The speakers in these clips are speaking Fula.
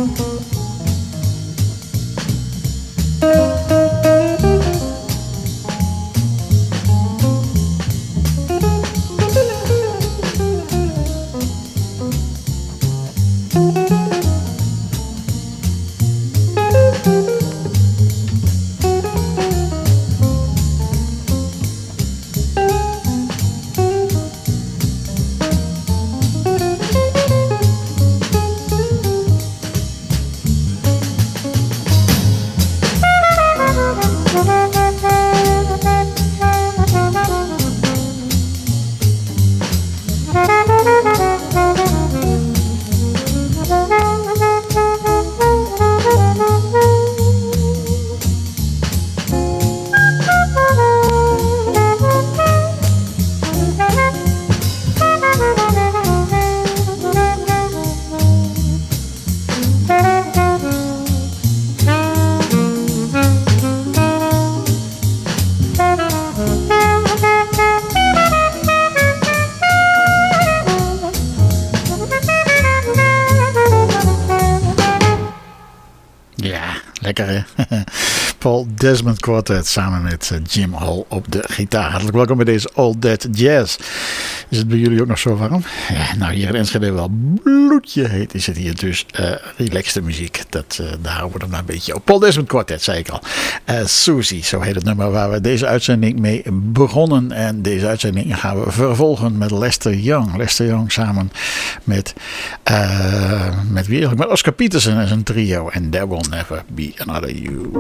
Paul Desmond Quartet samen met Jim Hall op de gitaar. Hartelijk welkom bij deze All That Jazz. Is het bij jullie ook nog zo warm? Ja, nou hier in Enschede wel bloedje heet is het hier dus. Relaxte muziek, daar houden we er maar een beetje op. Paul Desmond Quartet, zei ik al. Susie, zo heet het nummer waar we deze uitzending mee begonnen. En deze uitzending gaan we vervolgen met Lester Young. Lester Young samen met wie eigenlijk? Met Oscar Peterson en zijn trio. And There Will Never Be Another You.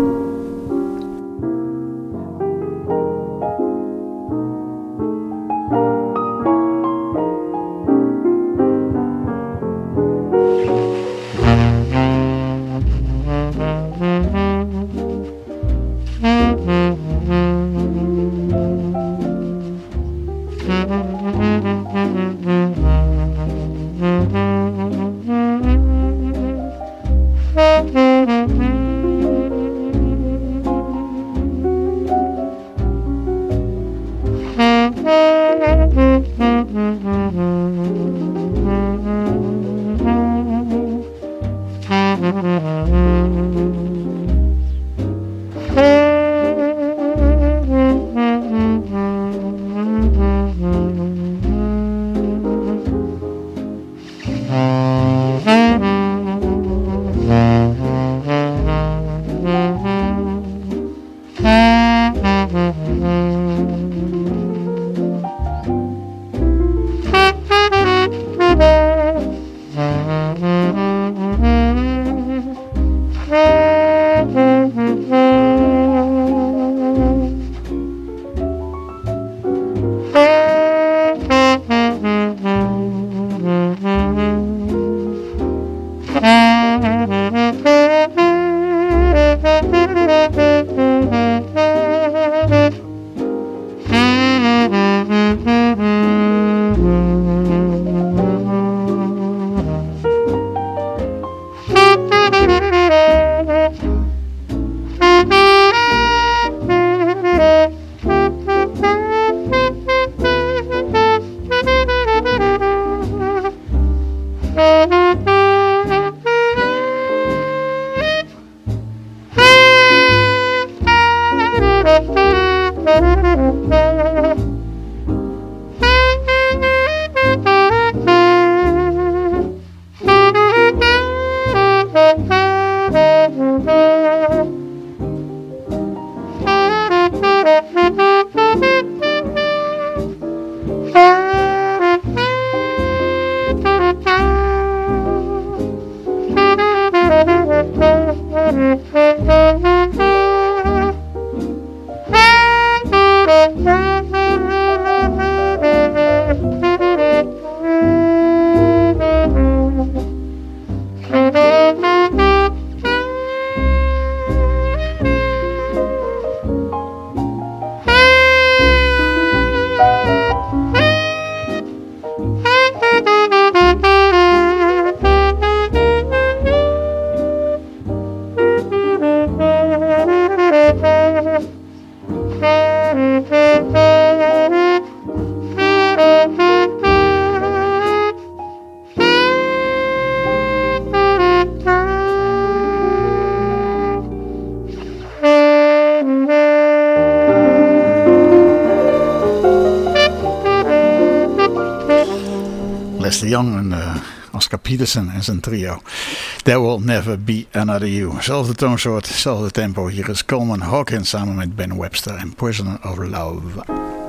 Young en Oscar Peterson en zijn trio. There Will Never Be Another You. Zelfde toonsoort, zelfde tempo. Hier is Coleman Hawkins samen met Ben Webster en Prisoner of Love.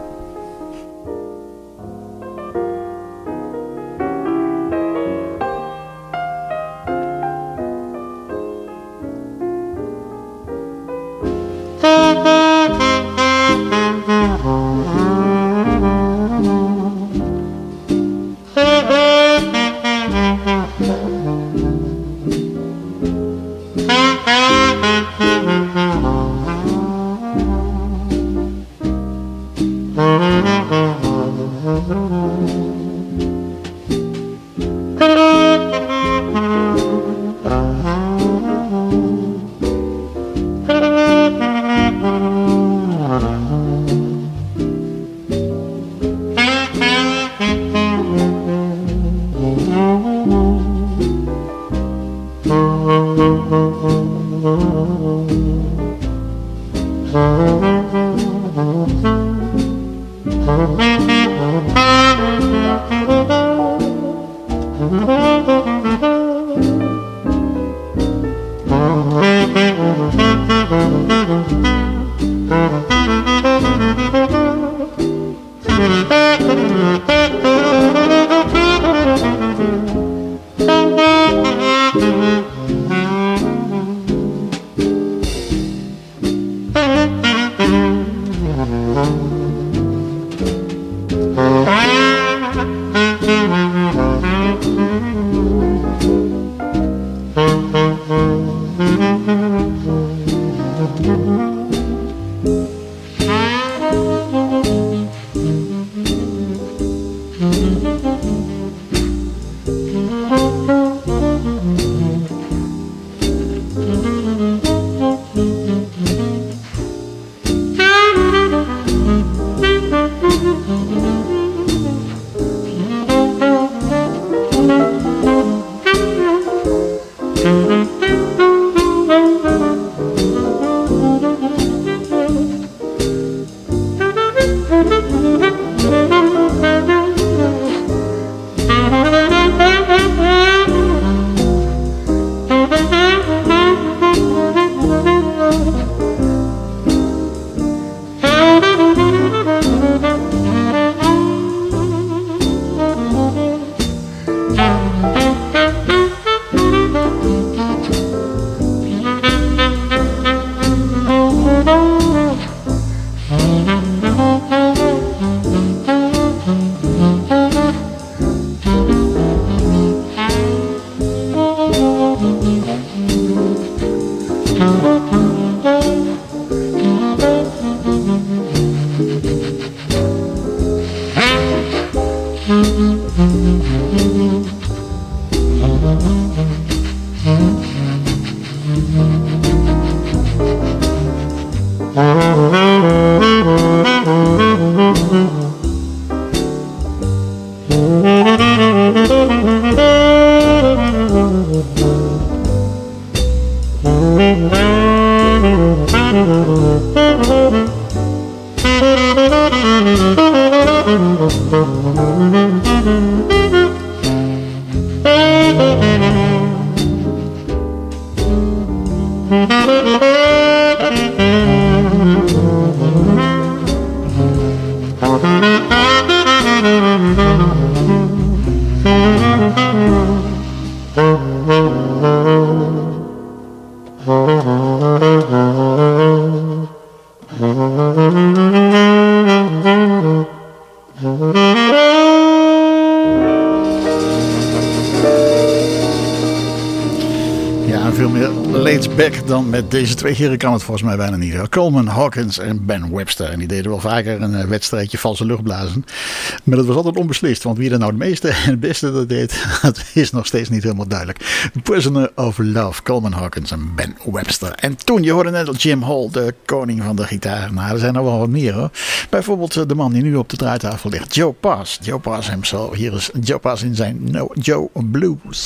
Dan met deze twee heren kan het volgens mij bijna niet. Coleman Hawkins en Ben Webster. En die deden wel vaker een wedstrijdje valse luchtblazen. Maar dat was altijd onbeslist. Want wie er nou het meeste en het beste dat deed, dat is nog steeds niet helemaal duidelijk. Prisoner of Love, Coleman Hawkins en Ben Webster. En toen, je hoorde net al Jim Hall, de koning van de gitaar. Nou, er zijn er wel wat meer hoor. Bijvoorbeeld de man die nu op de draaitafel ligt. Joe Pass. Joe Pass himself. Hier is Joe Pass in zijn No Joe Blues.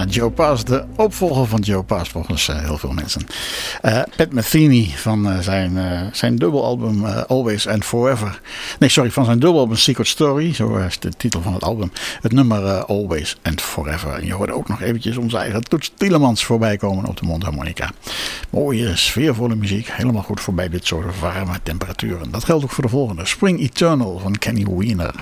naar Joe Pass, de opvolger van Joe Pass volgens heel veel mensen. Pat Metheny van zijn dubbelalbum Always and Forever. Nee, sorry, van zijn dubbelalbum Secret Story, zo is de titel van het album. Het nummer Always and Forever. En je hoorde ook nog eventjes onze eigen Toets Tielemans voorbij komen op de mondharmonica. Mooie, sfeervolle muziek, helemaal goed voorbij dit soort warme temperaturen. Dat geldt ook voor de volgende, Spring Eternal van Kenny Wiener.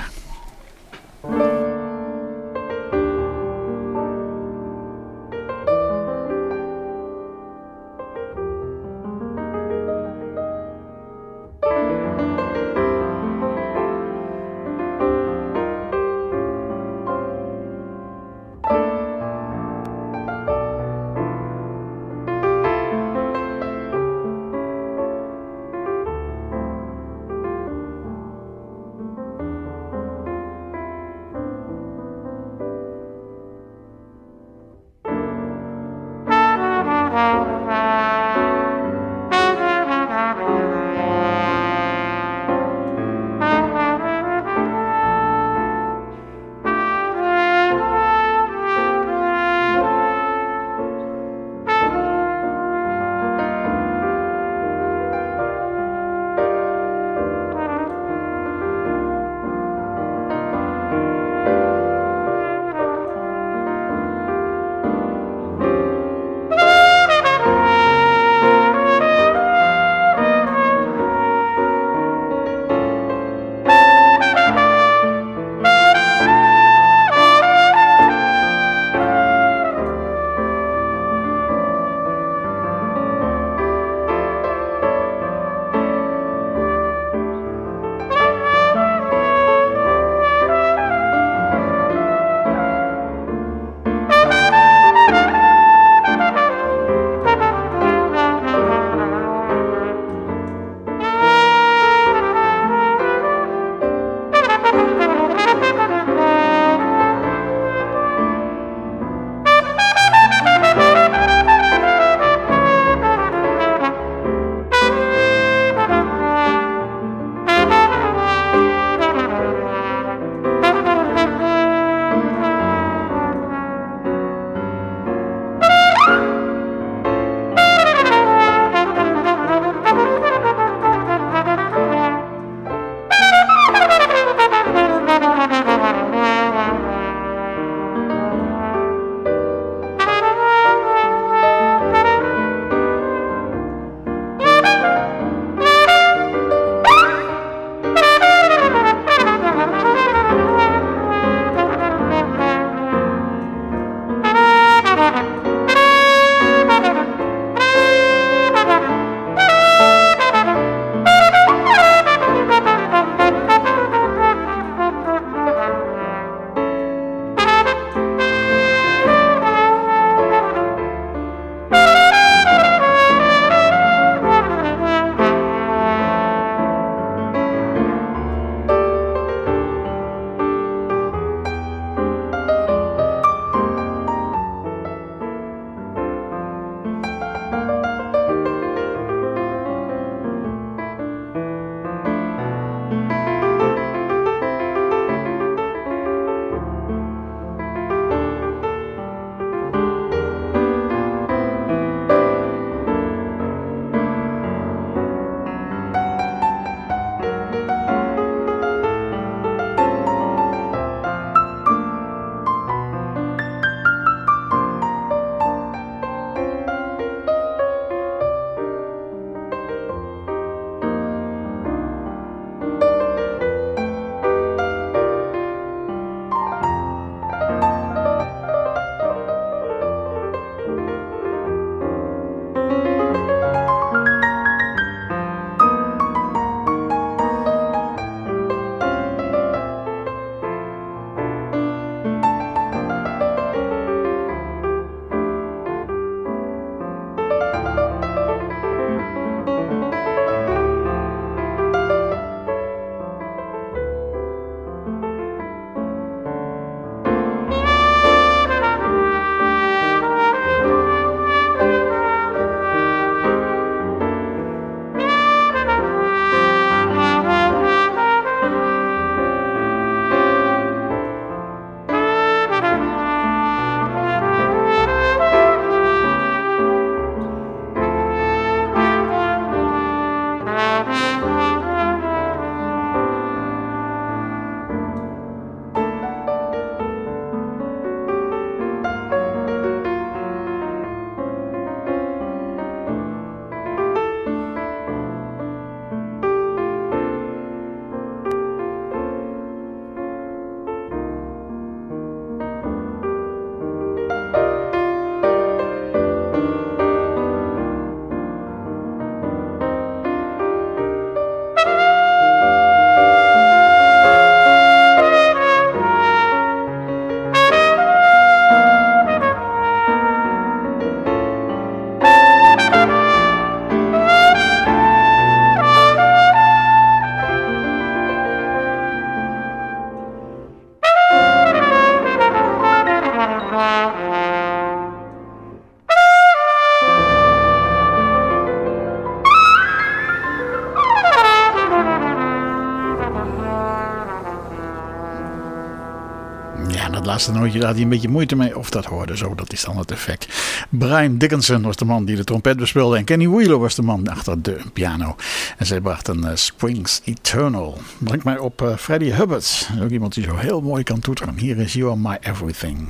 laatste nootje, daar had hij een beetje moeite mee. Of dat hoorde zo, dat is dan het effect. Brian Dickinson was de man die de trompet bespeelde. En Kenny Wheeler was de man achter de piano. En zij brachten Springs Eternal. Brengt mij op Freddie Hubbard. Ook iemand die zo heel mooi kan toeteren. Hier is You Are My Everything.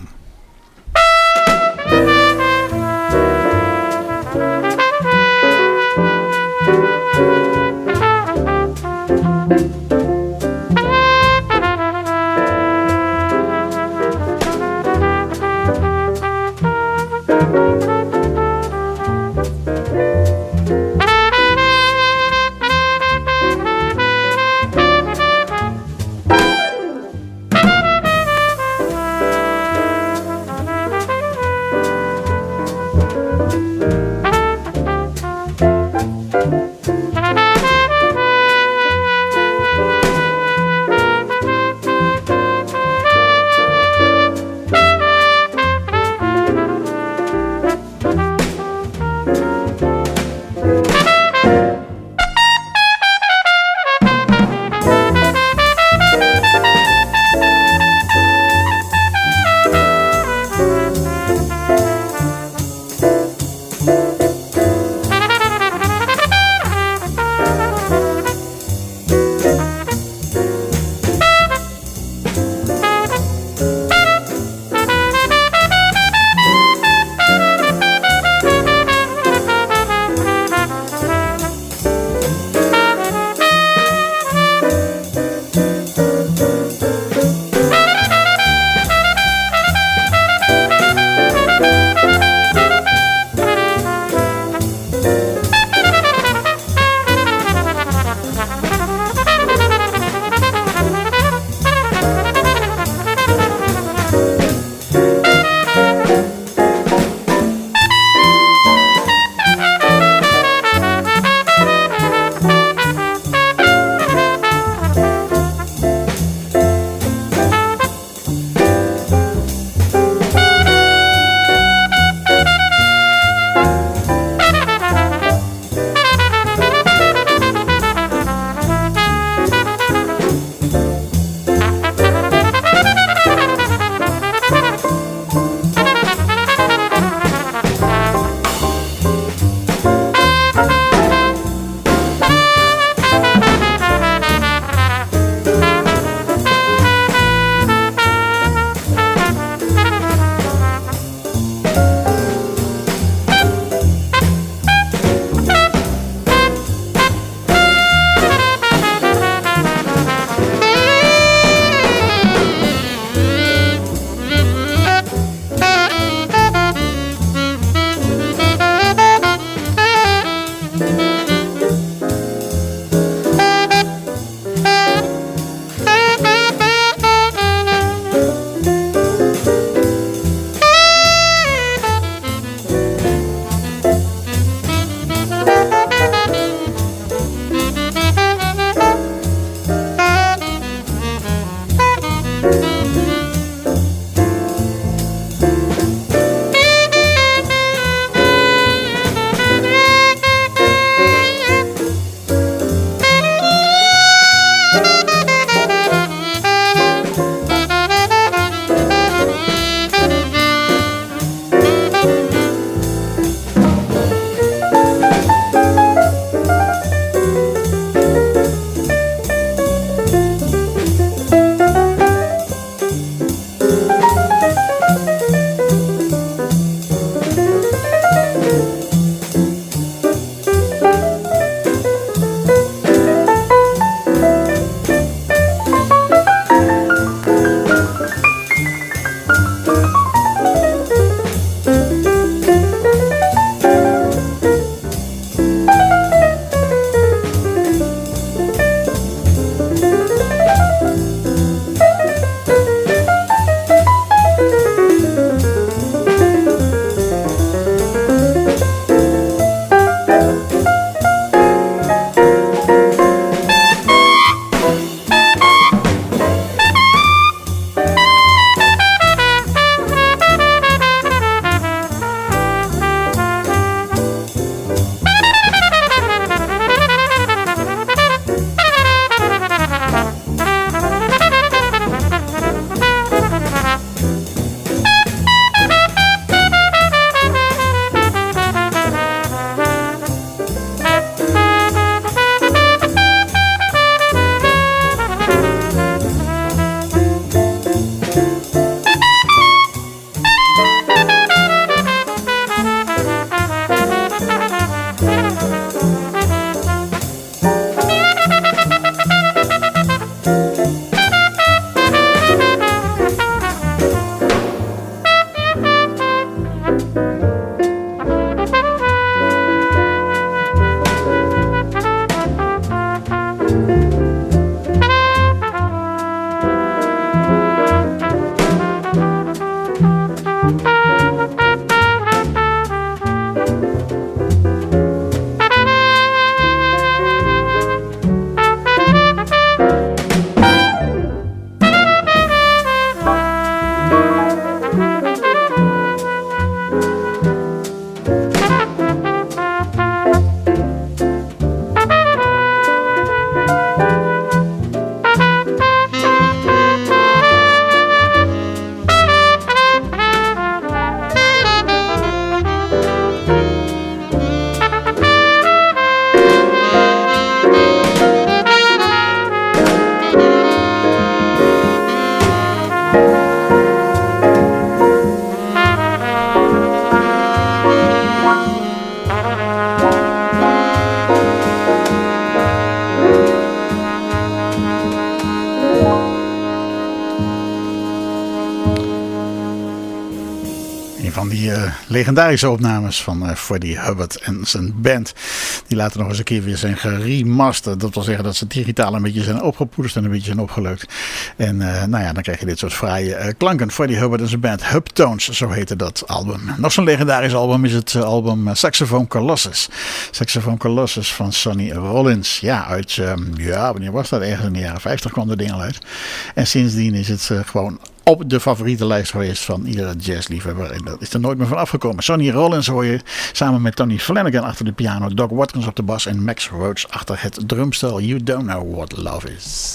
legendarische opnames van Freddie Hubbard en zijn band. Die later nog eens een keer weer zijn geremasterd. Dat wil zeggen dat ze digitaal een beetje zijn opgepoetst en een beetje zijn opgeleukt. En dan krijg je dit soort fraaie klanken. Freddie Hubbard en zijn band Hubtones, zo heette dat album. Nog zo'n legendarisch album is het album Saxophone Colossus. Saxophone Colossus van Sonny Rollins. Ja, uit, wanneer was dat? Ergens in de jaren 50 kwam dat ding al uit. En sindsdien is het gewoon op de favoriete lijst geweest van iedere jazzliefhebber. En dat is er nooit meer van afgekomen. Sonny Rollins hoor je samen met Tony Flanagan achter de piano, Doc Watkins op de bas en Max Roach achter het drumstel. You Don't Know What Love Is.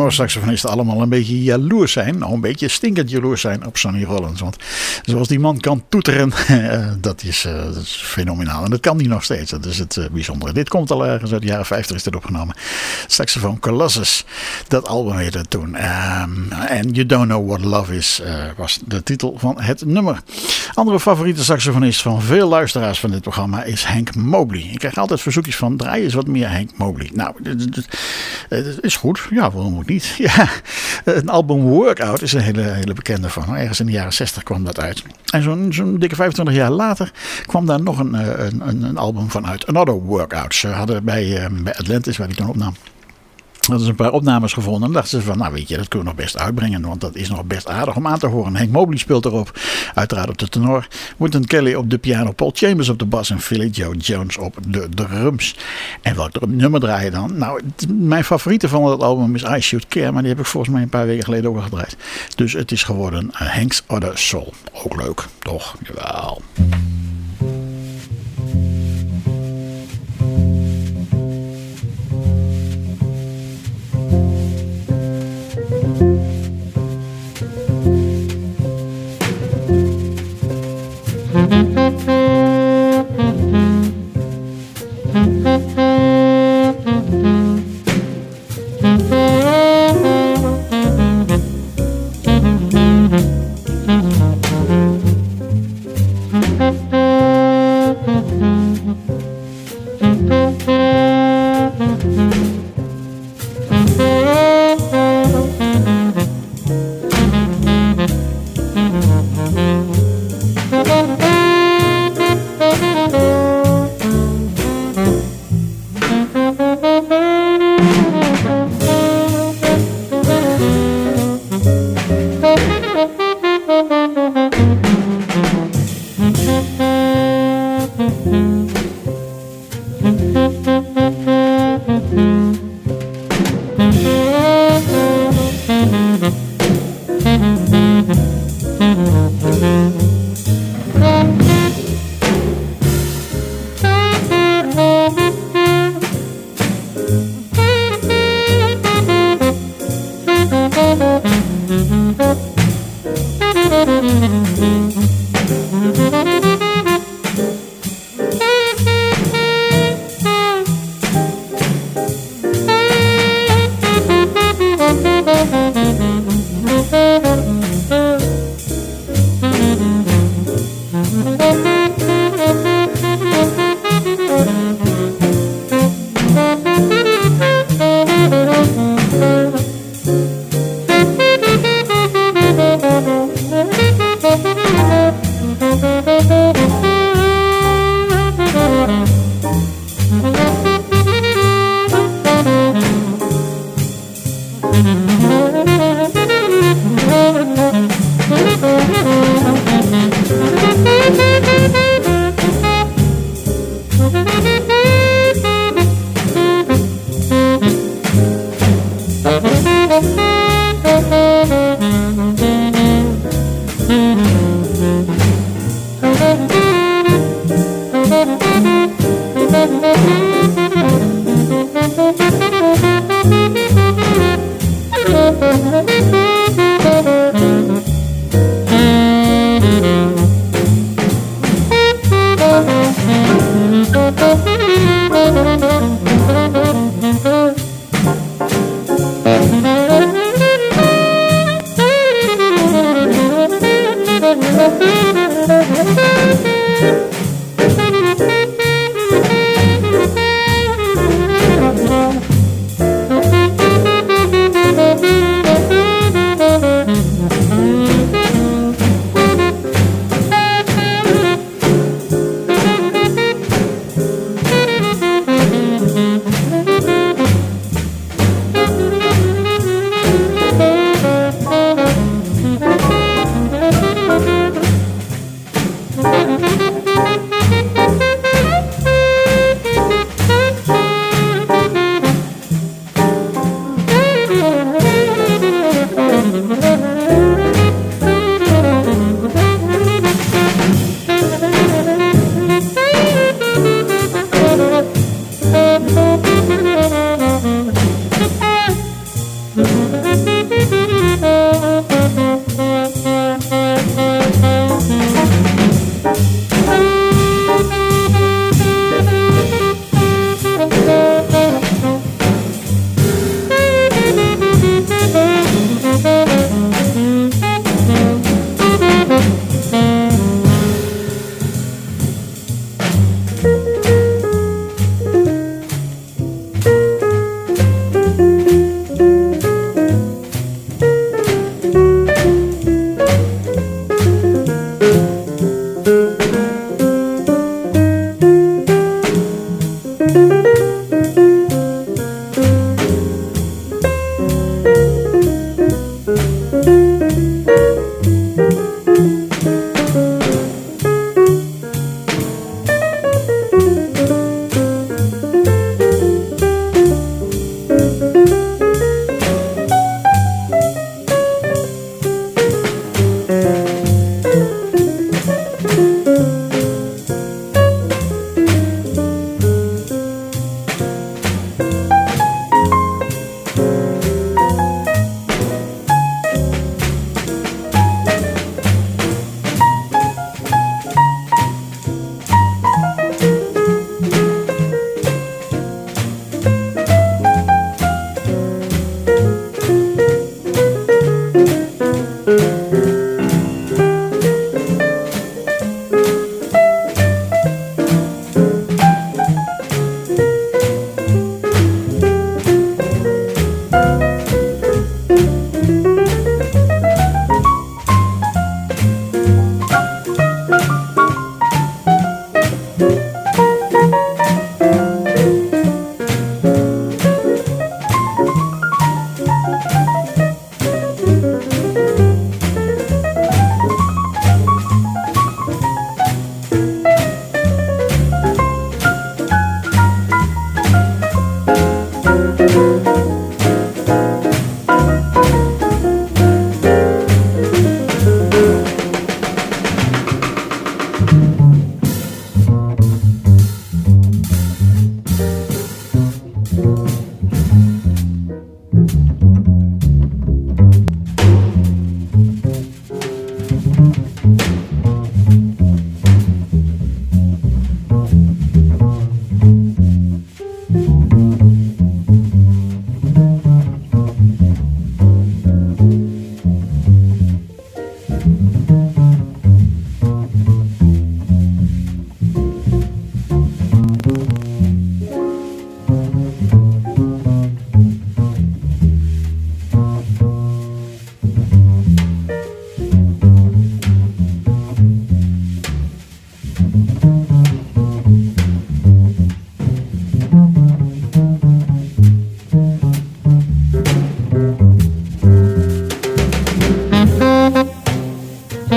tenorsaxofonisten allemaal een beetje jaloers zijn. Nou, een beetje stinkend jaloers zijn op Sonny Rollins. Want zoals die man kan toeteren, dat is fenomenaal. En dat kan hij nog steeds. Dat is het bijzondere. Dit komt al ergens uit de jaren 50 is dit opgenomen. Saxofoon Colossus. Dat album heette het toen. En You Don't Know What Love Is was de titel van het nummer. Andere favoriete saxofonist van veel luisteraars van dit programma is Hank Mobley. Ik krijg altijd verzoekjes van draai eens wat meer Hank Mobley. Nou, het is goed. Ja, waarom ook niet? Ja, een album Workout is een hele bekende van. Ergens in de jaren 60 kwam dat uit. En zo'n dikke 25 jaar later kwam daar nog een album van uit. Another Workout. Ze hadden bij Atlantis, waar die toen opnam, dat is een paar opnames gevonden. En dachten ze van, nou weet je, dat kunnen we nog best uitbrengen. Want dat is nog best aardig om aan te horen. Hank Mobley speelt erop. Uiteraard op de tenor. Wynton Kelly op de piano. Paul Chambers op de bas. En Philly Joe Jones op de drums. En welk nummer draai je dan? Nou, mijn favoriete van dat album is I Should Care. Maar die heb ik volgens mij een paar weken geleden ook al gedraaid. Dus het is geworden Hank's Other Soul. Ook leuk, toch? Jawel.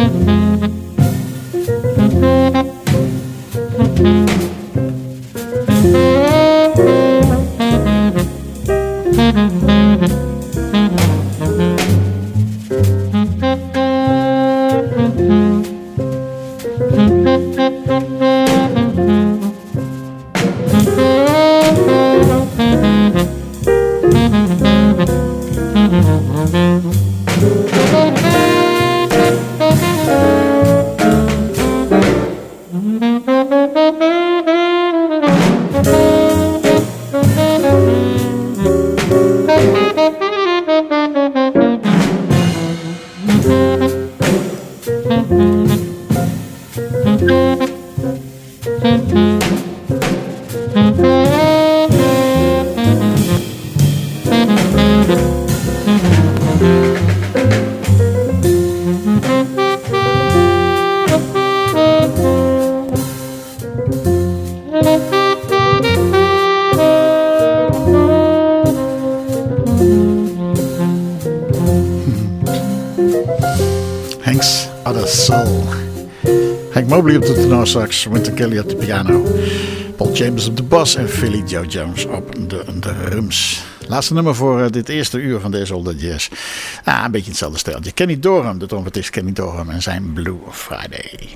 Hank's Other Soul. Hank Mobley op de tenorsax, Wynton Kelly op de piano, Paul Chambers op de bas en Philly Joe Jones op de drums. Laatste nummer voor dit eerste uur van deze All That Jazz. Een beetje hetzelfde steltje. Kenny Dorham, de trompetist Kenny Dorham en zijn Blue Friday.